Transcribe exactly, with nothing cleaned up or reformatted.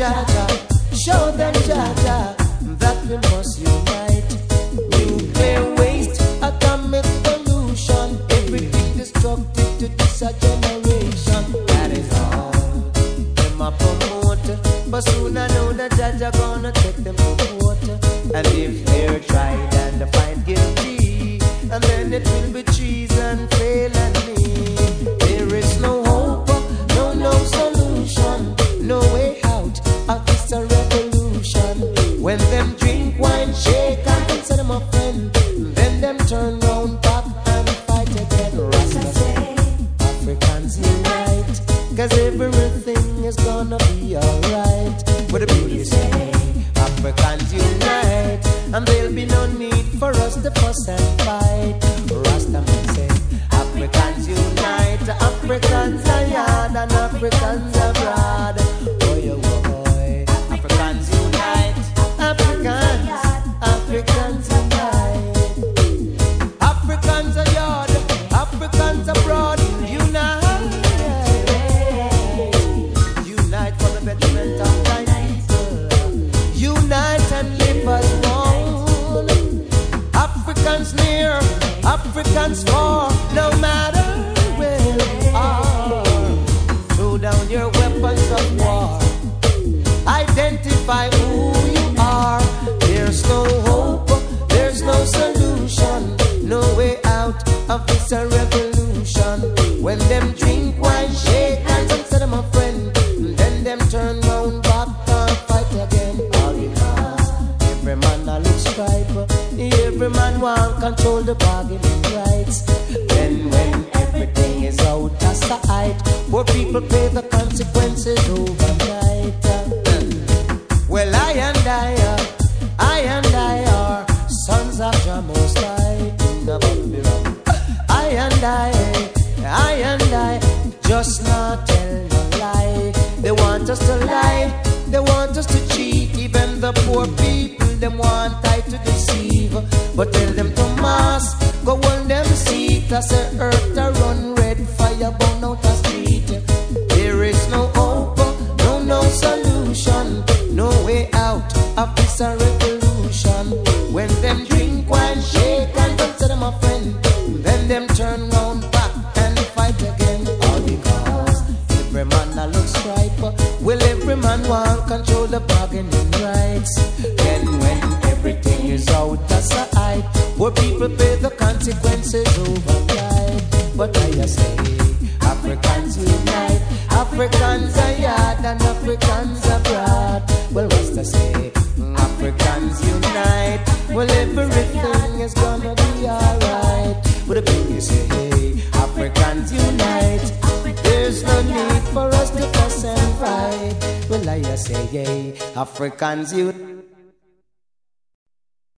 Jaja, show them Jaja that we must unite. Nuclear waste, atomic pollution, everything destructive to this a generation. That is all them a promote, but soon I know that Jaja gonna take them to court. And if they're tried and find guilty, and then it will be treason, felony. There is no hope, no no solution, no way out of this a revolution. When them drink wine, shake and say them a friend, then them turn round back and fight again. Rasta say, Africans unite, cause everything is gonna be alright. What the people say, Africans unite, and there'll be no need for us to fuss and fight. Rastaman say, Africans unite, Africans are yard and Africans abroad. Boy, oh boy, Africans unite, Africans, Africans unite. Africans are yard, Africans abroad. Unite, unite for the betterment of thy people. Unite and live as one. Africans near, Africans far, no matter where you are. Throw down your weapons of war. Identify who you are. There's no hope, there's no solution, no way out of this a revolution. When them drink wine, shake hands and say them a friend, then them turn round back and fight again. All because every man a look stripe, every man want control the bargaining rights. Then when everything is out of sight, poor people pay the consequences overnight. Well, I and I, uh, I and I are sons of Jah Most High. I and I, I and I, just not tell no lie. They want us to lie, they want us to cheat. Even the poor people, them want I to deceive. But tell them to mass, go on them seat. I say earth to run red, fire burn out the street. There is no hope, no no solution, no way out of this a revolution. When them drink wine, shake and don't say them a friend, then them turn round back and fight again. All because every man a look stripe. Well, every man want control the bargaining rights. Then when everything is out of sight, poor people pay the consequences overnight. But I say, Africans unite, Africans are yard and Africans abroad. Well, what's to say? Africans unite, well, everything is gonna be alright. But the people say, hey, Africans unite, there's no need for us to fuss and fight. Well, I say, hey, Africans unite.